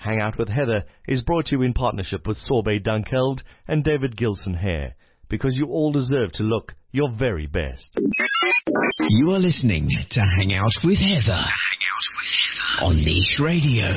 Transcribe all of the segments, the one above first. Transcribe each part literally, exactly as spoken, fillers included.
Hang Out with Heather is brought to you in partnership with Sorbet Dunkeld and David Gilson Hair, because you all deserve to look your very best. You are listening to Hang Out with Heather, Hang Out with Heather on Niche Radio.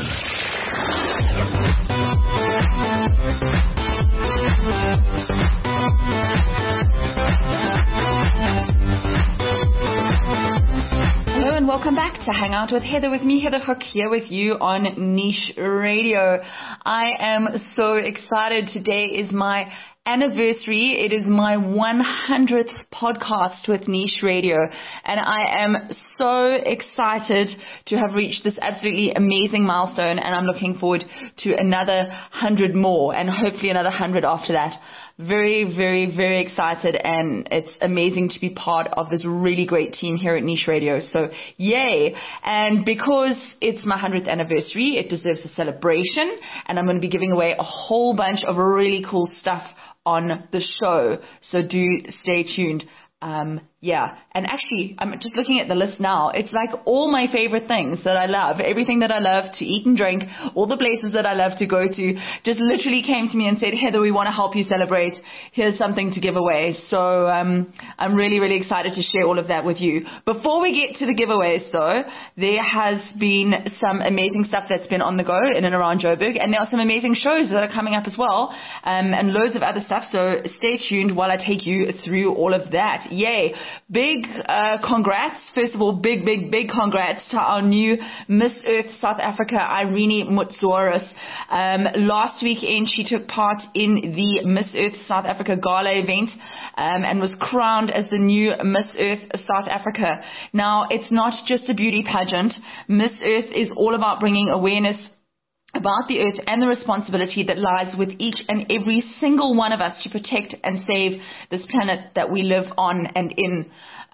Hello and welcome back to Hang Out with Heather, with me, Heather Hook, here with you on Niche Radio. I am so excited. Today is my anniversary. It is my one hundredth podcast with Niche Radio, and I am so excited to have reached this absolutely amazing milestone, and I'm looking forward to another hundred more and hopefully another hundred after that. Very, very, very excited, and it's amazing to be part of this really great team here at Niche Radio. So, yay. And because it's my one hundredth anniversary, it deserves a celebration, and I'm going to be giving away a whole bunch of really cool stuff on the show. So do stay tuned. Um, yeah. And actually, I'm just looking at the list now. It's like all my favorite things that I love, everything that I love to eat and drink, all the places that I love to go to, just literally came to me and said, Heather, we want to help you celebrate. Here's something to give away. So, um, I'm really, really excited to share all of that with you. Before we get to the giveaways though, there has been some amazing stuff that's been on the go in and around Joburg, and there are some amazing shows that are coming up as well, um, and loads of other stuff. So stay tuned while I take you through all of that. Yay. Big uh, congrats. First of all, big, big, big congrats to our new Miss Earth South Africa, Irene Mutsuoris. Um, last weekend, she took part in the Miss Earth South Africa Gala event um, and was crowned as the new Miss Earth South Africa. Now, it's not just a beauty pageant. Miss Earth is all about bringing awareness about the earth and the responsibility that lies with each and every single one of us to protect and save this planet that we live on and in.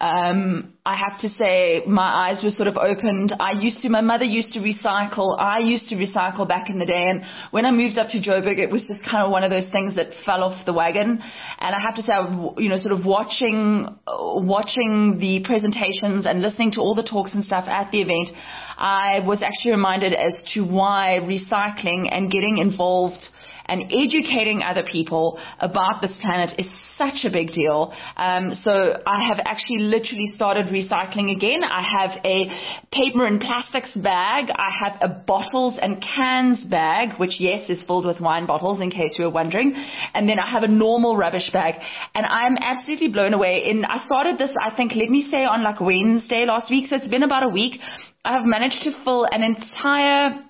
Um, I have to say my eyes were sort of opened. I used to, my mother used to recycle. I used to recycle back in the day. And when I moved up to Joburg, it was just kind of one of those things that fell off the wagon. And I have to say, you know, sort of watching, watching the presentations and listening to all the talks and stuff at the event, I was actually reminded as to why recycling and getting involved and educating other people about this planet is such a big deal. Um, so I have actually literally started recycling again. I have a paper and plastics bag. I have a bottles and cans bag, which, yes, is filled with wine bottles, in case you were wondering. And then I have a normal rubbish bag. And I'm absolutely blown away. In, I started this, I think, let me say, on like Wednesday last week. So it's been about a week. I have managed to fill an entire...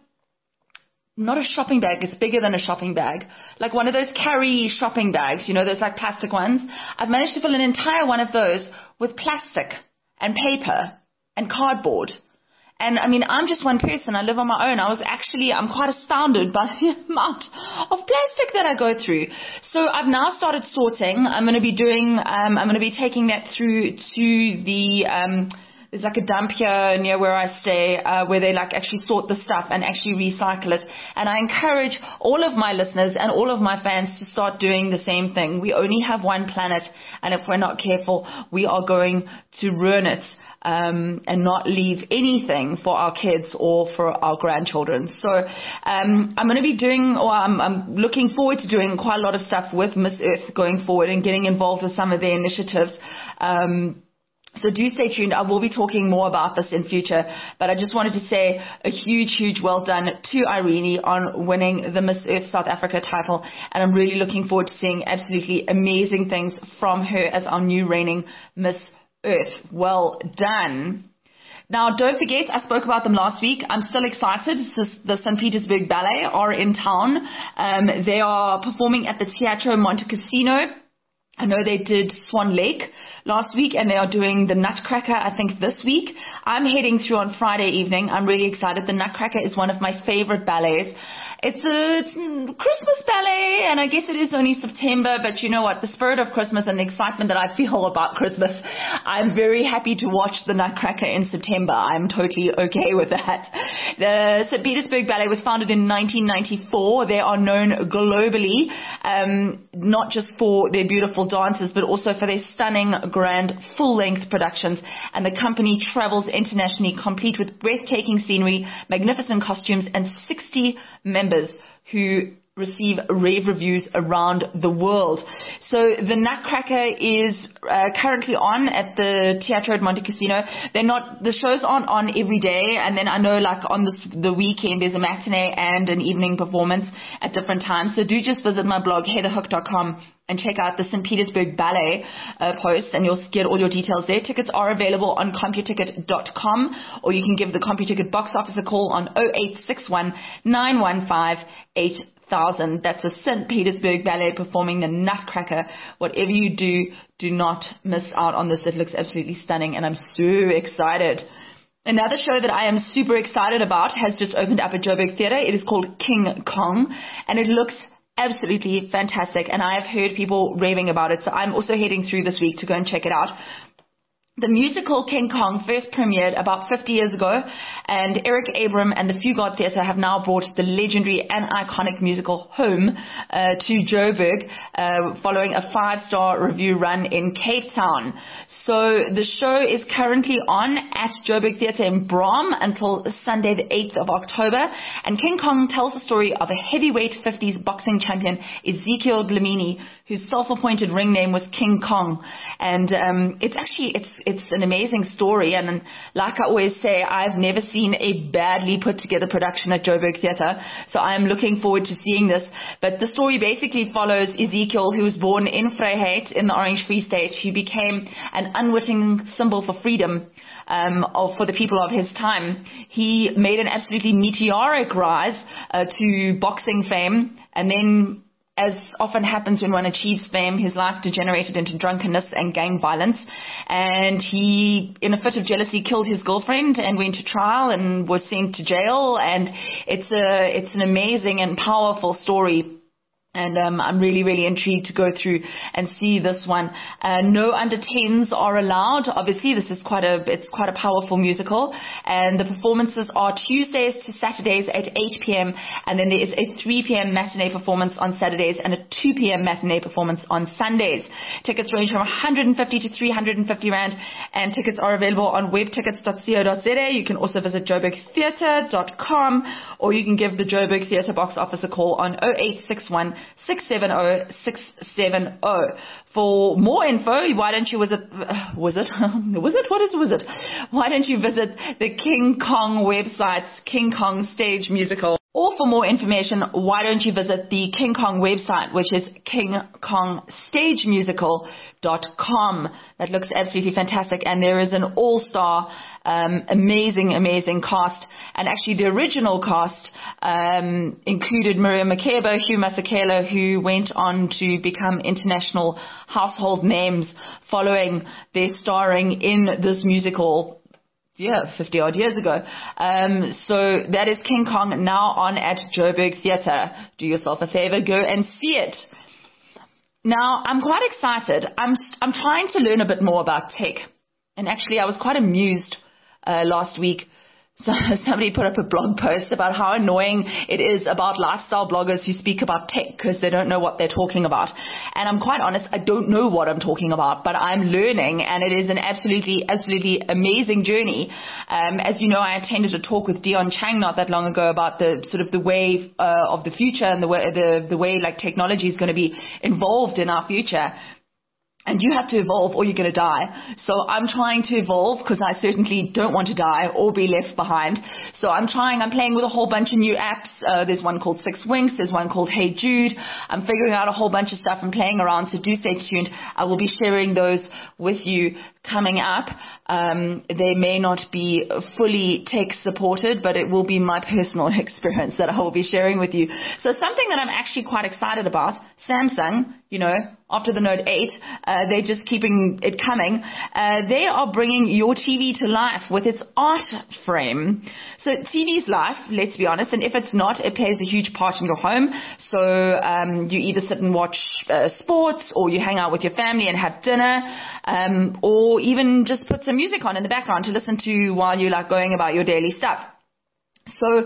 not a shopping bag, it's bigger than a shopping bag. Like one of those carry shopping bags, you know, those like plastic ones. I've managed to fill an entire one of those with plastic and paper and cardboard. And I mean, I'm just one person. I live on my own. I was actually, I'm quite astounded by the amount of plastic that I go through. So I've now started sorting. I'm going to be doing, um, I'm going to be taking that through to the, um, there's like a dump here near where I stay, uh, where they like actually sort the stuff and actually recycle it. And I encourage all of my listeners and all of my fans to start doing the same thing. We only have one planet, and if we're not careful, we are going to ruin it, um, and not leave anything for our kids or for our grandchildren. So, um, I'm going to be doing, or I'm, I'm looking forward to doing quite a lot of stuff with Miss Earth going forward and getting involved with some of their initiatives. Um, So do stay tuned. I will be talking more about this in future, but I just wanted to say a huge, huge well done to Irene on winning the Miss Earth South Africa title. And I'm really looking forward to seeing absolutely amazing things from her as our new reigning Miss Earth. Well done. Now, don't forget, I spoke about them last week. I'm still excited. The Saint Petersburg Ballet are in town. Um, they are performing at the Teatro Montecasino. I know they did Swan Lake last week, and they are doing the Nutcracker, I think, this week. I'm heading through on Friday evening. I'm really excited. The Nutcracker is one of my favorite ballets. It's a, it's a Christmas ballet, and I guess it is only September, but you know what? The spirit of Christmas and the excitement that I feel about Christmas, I'm very happy to watch the Nutcracker in September. I'm totally okay with that. The Saint Petersburg Ballet was founded in nineteen ninety-four. They are known globally, um, not just for their beautiful dances, but also for their stunning, grand, full-length productions. And the company travels internationally, complete with breathtaking scenery, magnificent costumes, and sixty members who receive rave reviews around the world. So the Nutcracker is uh, currently on at the Teatro at Monte Cassino. They're not, the shows aren't on every day, and then I know like on this, the weekend there's a matinee and an evening performance at different times. So do just visit my blog heather hook dot com and check out the Saint Petersburg Ballet uh, post, and you'll get all your details there. Tickets are available on computicket dot com, or you can give the CompuTicket box office a call on oh eight six one, nine one five, eight thousand. That's the Saint Petersburg Ballet performing the Nutcracker. Whatever you do, do not miss out on this. It looks absolutely stunning, and I'm so excited. Another show that I am super excited about has just opened up at Joburg Theatre. It is called King Kong, and it looks absolutely fantastic, and I have heard people raving about it, so I'm also heading through this week to go and check it out. The musical King Kong first premiered about fifty years ago, and Eric Abram and the Fugard Theatre have now brought the legendary and iconic musical home uh, to Joburg, uh, following a five-star review run in Cape Town. So the show is currently on at Joburg Theatre in Brom until Sunday the eighth of October, and King Kong tells the story of a heavyweight fifties boxing champion, Ezekiel Dlamini, whose self-appointed ring name was King Kong. And um, it's actually, it's it's an amazing story. And like I always say, I've never seen a badly put together production at Joburg Theatre. So I'm looking forward to seeing this. But the story basically follows Ezekiel, who was born in Vryheid in the Orange Free State, who became an unwitting symbol for freedom um, of, for the people of his time. He made an absolutely meteoric rise uh, to boxing fame, and then, as often happens when one achieves fame, his life degenerated into drunkenness and gang violence. And he, in a fit of jealousy, killed his girlfriend and went to trial and was sent to jail. And it's a, it's an amazing and powerful story. And um, I'm really, really intrigued to go through and see this one. Uh, no under tens are allowed. Obviously, this is quite a, it's quite a powerful musical. And the performances are Tuesdays to Saturdays at eight p.m. And then there is a three p.m. matinee performance on Saturdays and a two p.m. matinee performance on Sundays. Tickets range from one hundred fifty to three hundred fifty rand. And tickets are available on web tickets dot co dot za. You can also visit joburg theatre dot com, or you can give the Joburg Theatre box office a call on oh eight six one, six seven oh, six seven oh. For more info, why don't you visit, uh, was it, was it, what is was it? Why don't you visit the King Kong website, King Kong Stage Musical. Or for more information, why don't you visit the King Kong website, which is king kong stage musical dot com. That looks absolutely fantastic, and there is an all-star, um, amazing, amazing cast. And actually the original cast um, included Miriam Makeba, Hugh Masekela, who went on to become international household names following their starring in this musical, yeah, fifty odd years ago. Um, so that is King Kong, now on at Joburg Theatre. Do yourself a favor, go and see it. Now, I'm quite excited. I'm, I'm trying to learn a bit more about tech. And actually, I was quite amused uh, last week. So somebody put up a blog post about how annoying it is about lifestyle bloggers who speak about tech because they don't know what they're talking about. And I'm quite honest, I don't know what I'm talking about, but I'm learning, and it is an absolutely, absolutely amazing journey. Um, as you know, I attended a talk with Dion Chang not that long ago about the sort of the way uh, of the future and the way, the, the way like technology is going to be involved in our future. And you have to evolve or you're going to die. So I'm trying to evolve because I certainly don't want to die or be left behind. So I'm trying, I'm playing with a whole bunch of new apps. Uh, there's one called Six Winks. There's one called Hey Jude. I'm figuring out a whole bunch of stuff and playing around. So do stay tuned. I will be sharing those with you coming up. Um, they may not be fully tech supported, but it will be my personal experience that I will be sharing with you. So something that I'm actually quite excited about, Samsung, you know, after the Note eight, uh, they're just keeping it coming. Uh, they are bringing your T V to life with its art frame. So T V's life, let's be honest, and if it's not, it plays a huge part in your home. So um, you either sit and watch uh, sports, or you hang out with your family and have dinner, um, or even just put some music on in the background to listen to while you're like going about your daily stuff. So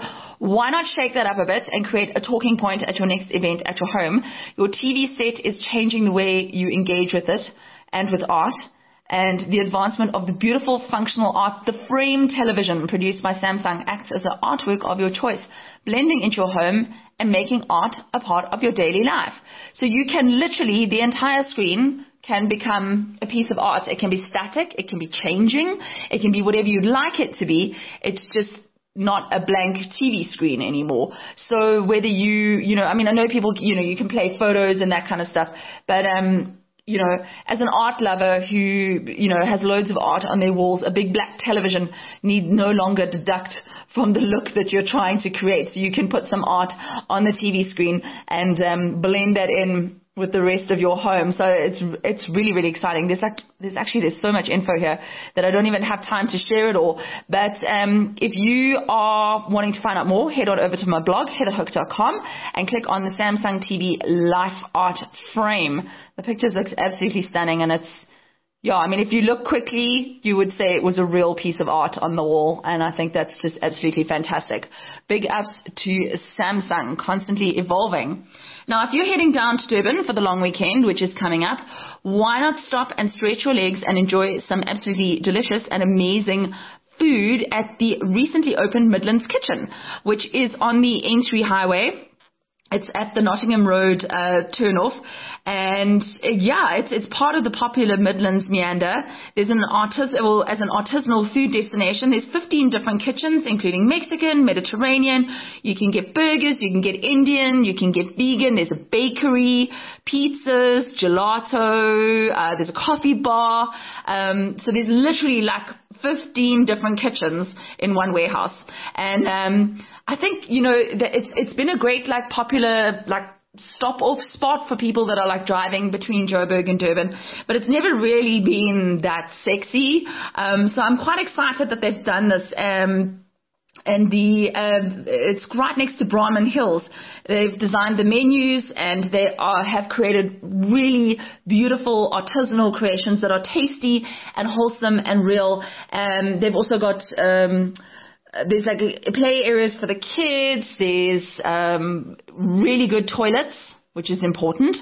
Why not shake that up a bit and create a talking point at your next event at your home? Your T V set is changing the way you engage with it and with art. And the advancement of the beautiful functional art, the frame television produced by Samsung, acts as the artwork of your choice, blending into your home and making art a part of your daily life. So you can literally, the entire screen can become a piece of art. It can be static, it can be changing, it can be whatever you'd like it to be. It's just not a blank T V screen anymore. So whether you, you know, I mean, I know people, you know, you can play photos and that kind of stuff, but, um, you know, as an art lover who, you know, has loads of art on their walls, a big black television need no longer deduct from the look that you're trying to create. So you can put some art on the T V screen and um, blend that in with the rest of your home. So it's it's really, really exciting. There's like there's actually there's so much info here that I don't even have time to share it all. But um, if you are wanting to find out more, head on over to my blog, heather hook dot com, and click on the Samsung T V Life Art Frame. The pictures look absolutely stunning, and it's, yeah, I mean, if you look quickly, you would say it was a real piece of art on the wall, and I think that's just absolutely fantastic. Big ups to Samsung, constantly evolving. Now, if you're heading down to Durban for the long weekend, which is coming up, why not stop and stretch your legs and enjoy some absolutely delicious and amazing food at the recently opened Midlands Kitchen, which is on the Aintree Highway. It's at the Nottingham Road uh, turnoff, and uh, yeah, it's it's part of the popular Midlands meander. There's an artis- well, as an artisanal food destination, there's fifteen different kitchens, including Mexican, Mediterranean. You can get burgers, you can get Indian, you can get vegan. There's a bakery, pizzas, gelato. Uh, there's a coffee bar. Um, so there's literally like fifteen different kitchens in one warehouse, and um, I think, you know, that it's it's been a great, like, popular, like, stop-off spot for people that are, like, driving between Joburg and Durban. But it's never really been that sexy. Um, so I'm quite excited that they've done this. Um, and the uh, it's right next to Brahman Hills. They've designed the menus, and they are, have created really beautiful artisanal creations that are tasty and wholesome and real. Um, they've also got... Um, There's like play areas for the kids. There's um, really good toilets, which is important.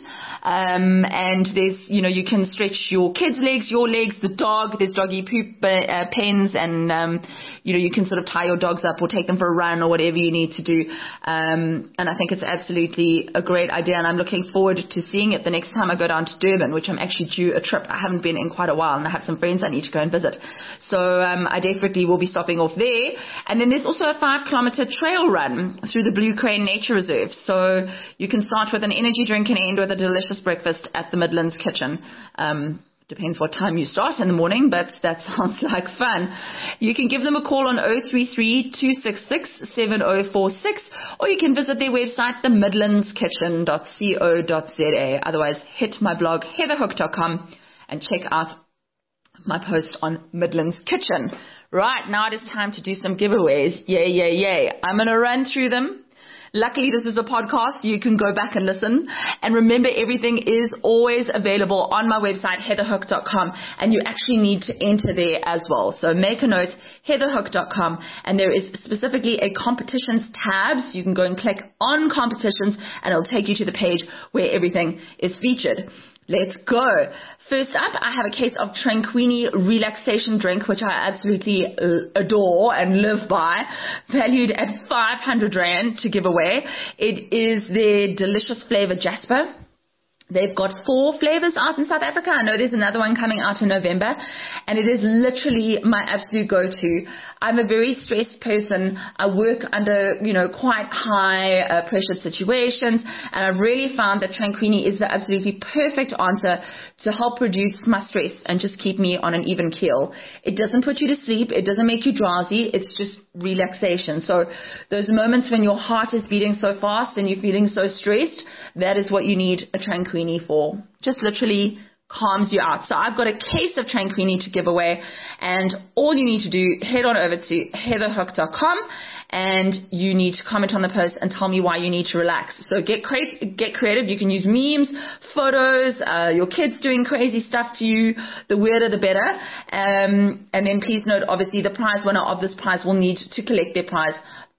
Um, and there's, you know, you can stretch your kids' legs, your legs, the dog. There's doggy poop uh, pens, and um, you know, you can sort of tie your dogs up or take them for a run or whatever you need to do. Um, and I think it's absolutely a great idea, and I'm looking forward to seeing it the next time I go down to Durban, which I'm actually due a trip. I haven't been in quite a while, and I have some friends I need to go and visit. So um, I definitely will be stopping off there. And then there's also a five kilometer trail run through the Blue Crane Nature Reserve. So you can start with an energy drink and end with a delicious breakfast at the Midlands Kitchen. Um, Depends what time you start in the morning, but that sounds like fun. You can give them a call on oh three three, two six six, seven oh four six, or you can visit their website, the midlands kitchen dot co dot za. Otherwise, hit my blog, heather hook dot com, and check out my post on Midlands Kitchen. Right, now it is time to do some giveaways. Yay, yay, yay. I'm going to run through them. Luckily, this is a podcast. You can go back and listen. And remember, everything is always available on my website, heather hook dot com. And you actually need to enter there as well. So make a note, heather hook dot com. And there is specifically a competitions tab. So you can go and click on competitions, and it'll take you to the page where everything is featured. Let's go. First up, I have a case of Tranquini relaxation drink, which I absolutely adore and live by, valued at five hundred rand to give away. It is their delicious flavor Jasper. They've got four flavors out in South Africa. I know there's another one coming out in November, and it is literally my absolute go-to. I'm a very stressed person. I work under, you know, quite high uh, pressured situations, and I've really found that Tranquini is the absolutely perfect answer to help reduce my stress and just keep me on an even keel. It doesn't put you to sleep. It doesn't make you drowsy. It's just relaxation. So those moments when your heart is beating so fast and you're feeling so stressed, that is what you need a Tranquini for. Just literally calms you out. So I've got a case of Tranquini to give away, and all you need to do, head on over to heather hook dot com, and you need to comment on the post and tell me why you need to relax. So get cra- get creative. You can use memes, photos, uh, your kids doing crazy stuff to you. The weirder, the better. Um, and then please note, obviously, the prize winner of this prize will need to collect their prize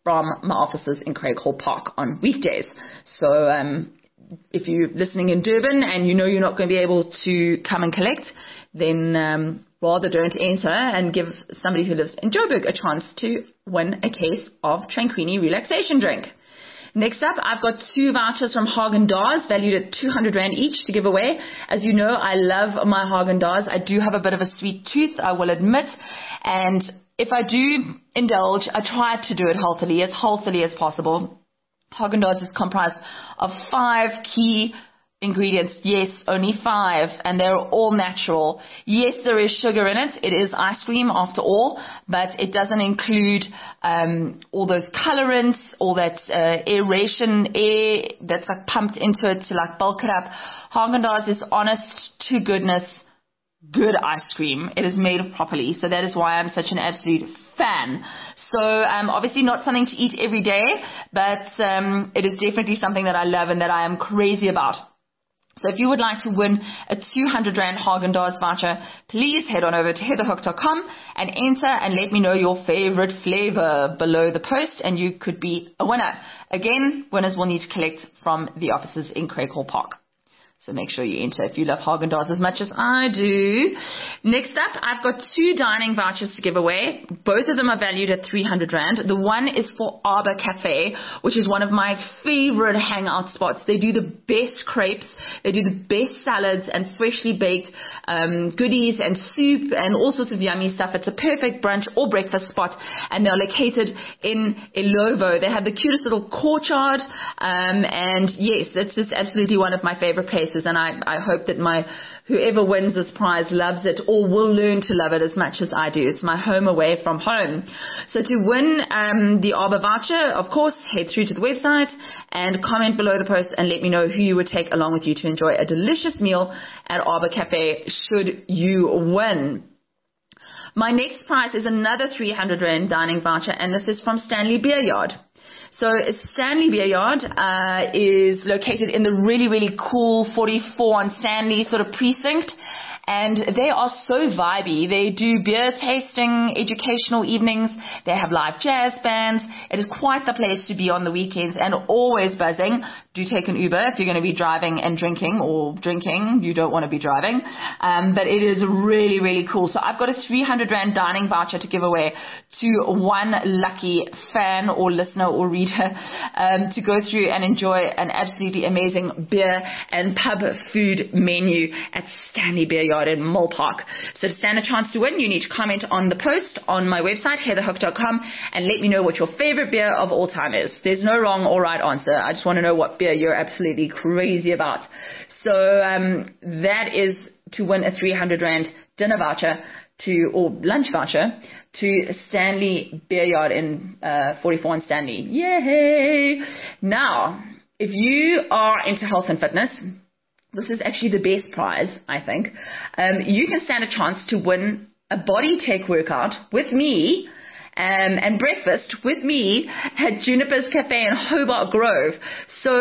from my offices in Craighall Park on weekdays. So um, if you're listening in Durban and you know you're not going to be able to come and collect, then um, rather don't enter and give somebody who lives in Joburg a chance to win a case of Tranquini relaxation drink. Next up, I've got two vouchers from Haagen-Dazs valued at two hundred rand each to give away. As you know, I love my Haagen-Dazs. I do have a bit of a sweet tooth, I will admit. And if I do indulge, I try to do it healthily, as healthily as possible. Haagen-Dazs is comprised of five key ingredients. Yes, only five, and they're all natural. Yes, there is sugar in it. It is ice cream after all, but it doesn't include um, all those colorants, all that uh, aeration air that's like pumped into it to like bulk it up. Haagen-Dazs is honest to goodness good ice cream. It is made properly, so that is why I'm such an absolute fan. So um, obviously not something to eat every day, but um, it is definitely something that I love and that I am crazy about. So if you would like to win a two hundred rand Haagen-Dazs voucher, please head on over to heather hook dot com and enter and let me know your favorite flavor below the post, and you could be a winner. Again, winners will need to collect from the offices in Craighall Park. So make sure you enter if you love Haagen-Dazs as much as I do. Next up, I've got two dining vouchers to give away. Both of them are valued at three hundred rand. The one is for Arbor Cafe, which is one of my favorite hangout spots. They do the best crepes. They do the best salads and freshly baked um, goodies and soup and all sorts of yummy stuff. It's a perfect brunch or breakfast spot, and they're located in Ilovo. They have the cutest little courtyard, um, and yes, it's just absolutely one of my favorite places. And I, I hope that my whoever wins this prize loves it or will learn to love it as much as I do. It's my home away from home. So to win um, the Arbor voucher, of course, head through to the website and comment below the post and let me know who you would take along with you to enjoy a delicious meal at Arbor Cafe should you win. My next prize is another three hundred rand dining voucher, and this is from Stanley Beer Yard. So Stanley Beer Yard uh, is located in the really, really cool forty-four on Stanley sort of precinct. And they are so vibey. They do beer tasting, educational evenings. They have live jazz bands. It is quite the place to be on the weekends and always buzzing. Do take an Uber if you're going to be driving and drinking, or drinking. You don't want to be driving. Um, but it is really, really cool. So I've got a three hundred rand dining voucher to give away to one lucky fan or listener or reader um, to go through and enjoy an absolutely amazing beer and pub food menu at Stanley Beer Yard in Mall Park. So to stand a chance to win, you need to comment on the post on my website, heather hook dot com, and let me know what your favorite beer of all time is. There's no wrong or right answer. I just want to know what beer you're absolutely crazy about. So um, that is to win a three hundred rand dinner voucher to, or lunch voucher to Stanley Beer Yard in uh, forty-four on Stanley. Yay! Now, if you are into health and fitness, this is actually the best prize, I think. Um, you can stand a chance to win a body tech workout with me um, and breakfast with me at Juniper's Cafe in Hobart Grove. So,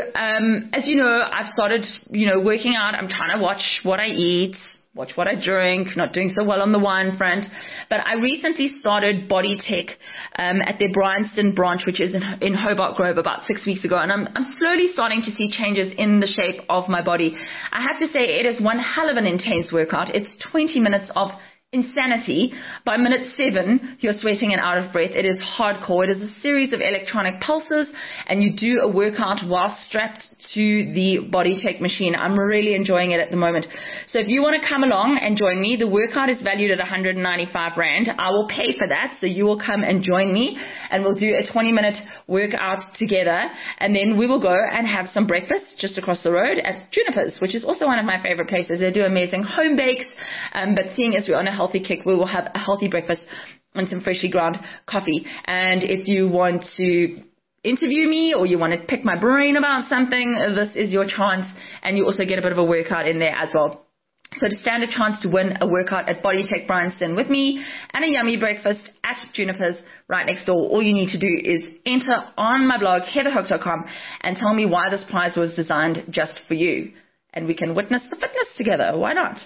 um, as you know, I've started, you know, working out. I'm trying to watch what I eat, watch what I drink, not doing so well on the wine front. But I recently started Body Tech um, at their Bryanston branch, which is in, in Hobart Grove, about six weeks ago. And I'm, I'm slowly starting to see changes in the shape of my body. I have to say it is one hell of an intense workout. It's twenty minutes of insanity. By minute seven, you're sweating and out of breath. It is hardcore. It is a series of electronic pulses, and you do a workout while strapped to the Body Tech machine. I'm really enjoying it at the moment. So if you want to come along and join me, the workout is valued at one hundred ninety-five rand. I will pay for that, so you will come and join me, and we'll do a twenty minute workout together, and then we will go and have some breakfast just across the road at Juniper's, which is also one of my favorite places. They do amazing home bakes, um, but seeing as we're on a healthy kick, we will have a healthy breakfast and some freshly ground coffee. And if you want to interview me or you want to pick my brain about something, this is your chance, and you also get a bit of a workout in there as well. So to stand a chance to win a workout at Body Tech Bryanston with me and a yummy breakfast at Juniper's right next door, all you need to do is enter on my blog, heather hook dot com, and tell me why this prize was designed just for you. And we can witness the fitness together. Why not?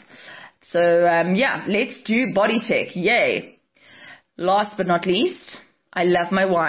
So, um, yeah, let's do Body Tech. Yay. Last but not least, I love my wine.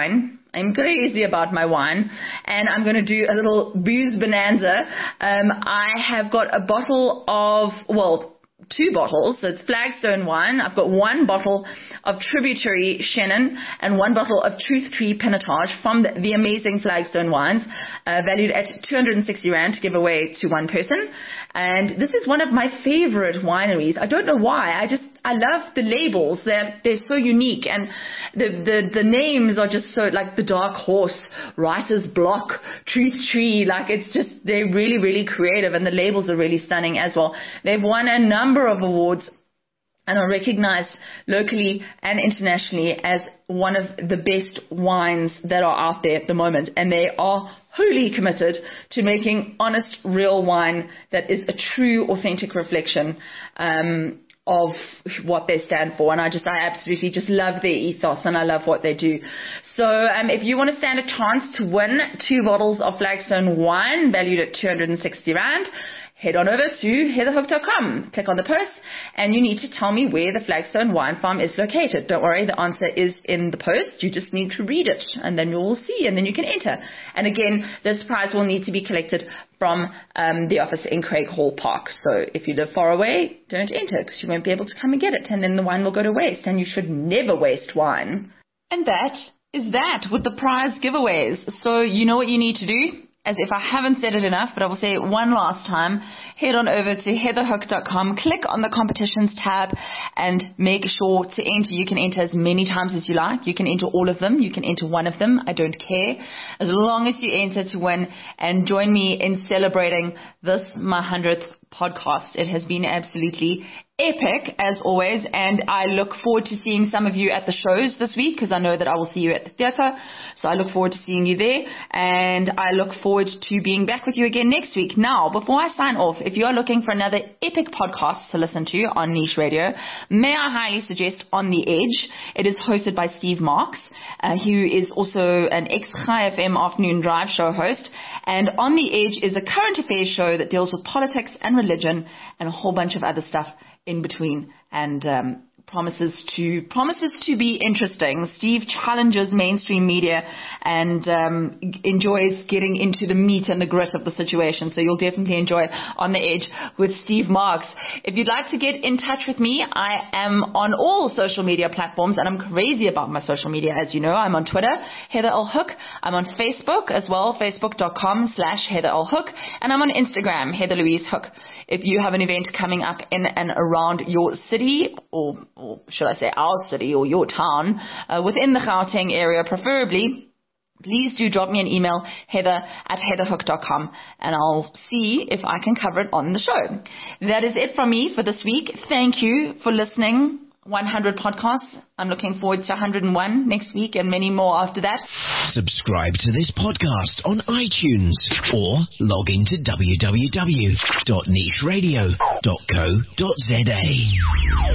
I'm crazy about my wine, and I'm going to do a little booze bonanza. Um, I have got a bottle of, well, two bottles. So it's Flagstone wine. I've got one bottle of Tributary Shannon and one bottle of Truth Tree Pinotage from the, the amazing Flagstone wines, uh, valued at two hundred sixty rand to give away to one person. And this is one of my favorite wineries. I don't know why. I just, I love the labels. They're, they're so unique, and the, the, the names are just so, like the Dark Horse, Writer's Block, Truth Tree. Like, it's just, they're really, really creative, and the labels are really stunning as well. They've won a number of awards and are recognized locally and internationally as one of the best wines that are out there at the moment. And they are wholly committed to making honest, real wine that is a true, authentic reflection um, of what they stand for. And I just, I absolutely just love their ethos, and I love what they do. So um, if you want to stand a chance to win two bottles of Flagstone wine valued at two hundred sixty rand, head on over to heather hook dot com, click on the post, and you need to tell me where the Flagstone Wine Farm is located. Don't worry, the answer is in the post. You just need to read it, and then you will see, and then you can enter. And again, this prize will need to be collected from um, the office in Craighall Park. So if you live far away, don't enter, because you won't be able to come and get it, and then the wine will go to waste, and you should never waste wine. And that is that with the prize giveaways. So you know what you need to do. As if I haven't said it enough, but I will say it one last time. Head on over to heather hook dot com, click on the competitions tab, and make sure to enter. You can enter as many times as you like. You can enter all of them. You can enter one of them. I don't care. As long as you enter to win, and join me in celebrating this, my hundredth podcast. It has been absolutely epic, as always, and I look forward to seeing some of you at the shows this week, because I know that I will see you at the theatre. So I look forward to seeing you there, and I look forward to being back with you again next week. Now, before I sign off, if you are looking for another epic podcast to listen to on Niche Radio, may I highly suggest On the Edge. It is hosted by Steve Marks, uh, who is also an ex-Chai F M afternoon drive show host. And On the Edge is a current affairs show that deals with politics and religion and a whole bunch of other stuff in between, and um, promises to promises to be interesting. Steve challenges mainstream media and um, enjoys getting into the meat and the grit of the situation. So you'll definitely enjoy On the Edge with Steve Marks. If you'd like to get in touch with me, I am on all social media platforms, and I'm crazy about my social media, as you know. I'm on Twitter, Heather L. Hook. I'm on Facebook as well, facebook dot com slash Heather L. Hook. And I'm on Instagram, Heather Louise Hook. If you have an event coming up in and around your city, or, or should I say our city or your town, uh, within the Gauteng area preferably, please do drop me an email, heather at heather hook dot com, and I'll see if I can cover it on the show. That is it from me for this week. Thank you for listening. one hundred podcasts. I'm looking forward to one hundred and one next week, and many more after that. Subscribe to this podcast on iTunes, or log into w w w dot niche radio dot co dot z a.